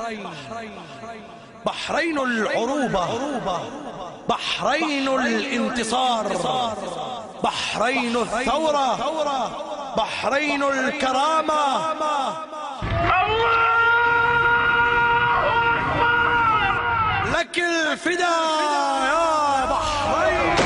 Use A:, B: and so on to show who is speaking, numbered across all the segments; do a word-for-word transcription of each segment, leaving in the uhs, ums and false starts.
A: بحرين العروبة، بحرين الانتصار، بحرين الثورة، بحرين الكرامة. لك الفداء يا بحرين.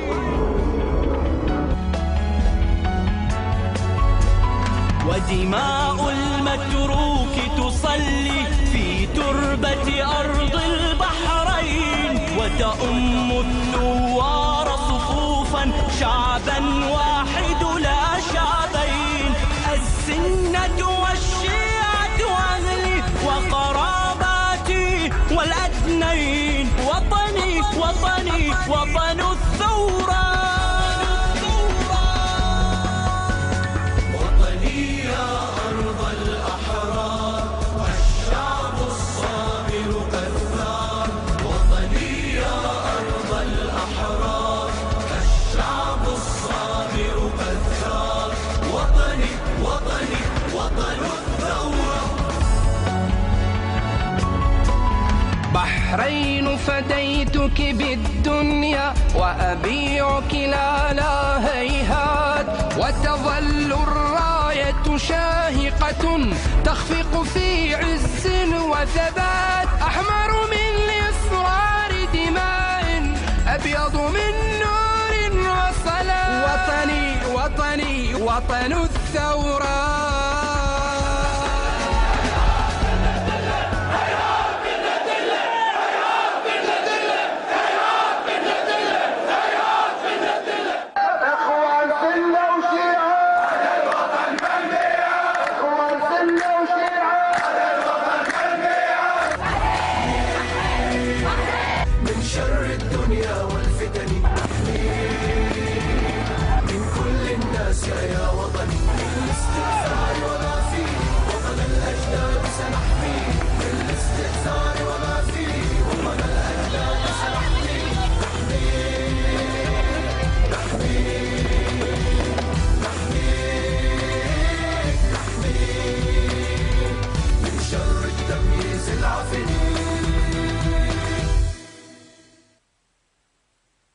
B: ودماء المتروك تصلي في تربة أرض البحرين، وتؤم الثوار صفوفا شعبا واحد لا شعبين. السنة والشيعة أهلي وقراباتي والأدنين، وطني وطني وطن الثورة.
C: بحرين فديتك بالدنيا وأبيعك لا لا هيهات، وتظل الراية شاهقة تخفق في عز وثبات. أحمر من إصرار دماء، أبيض من نور وصلاة. وطني وطني وطن الثورة.